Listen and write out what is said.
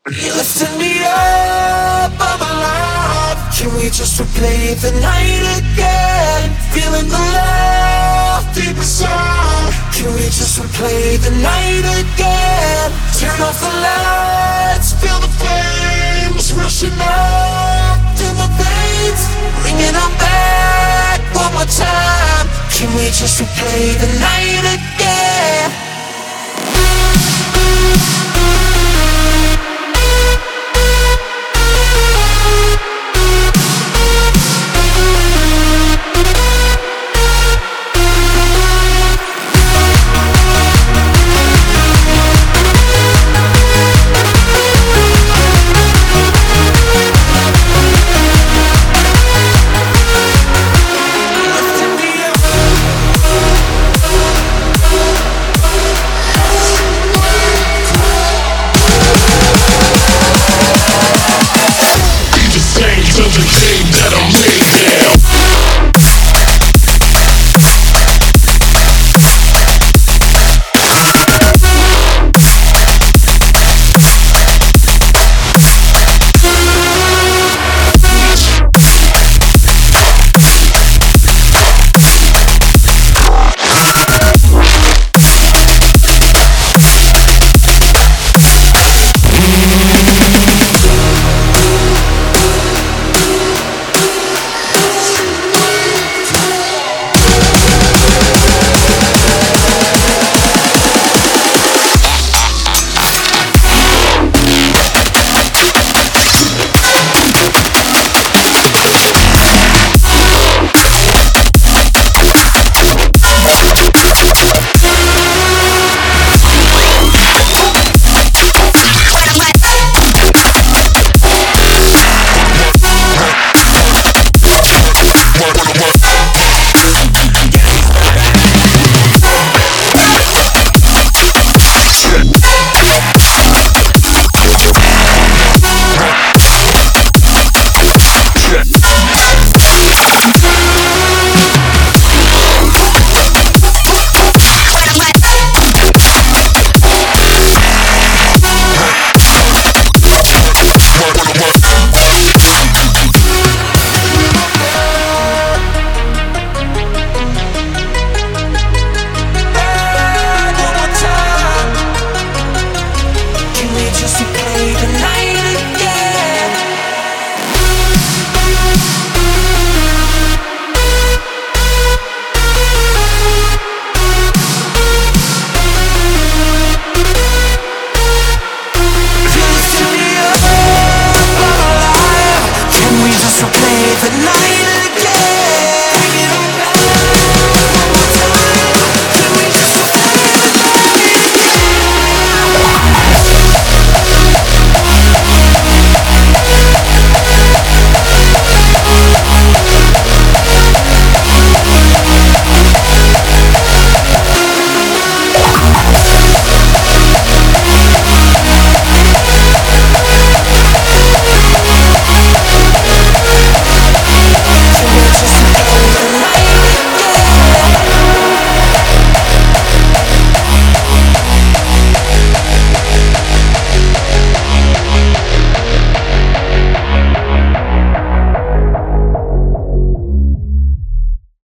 You lifted me up, I'm alive. Can we just replay the night again? Feeling the love deep inside. Can we just replay the night again? Turn off the lights, feel the flames rushing up in the veins. Bringing them back one more time. Can we just replay the night again?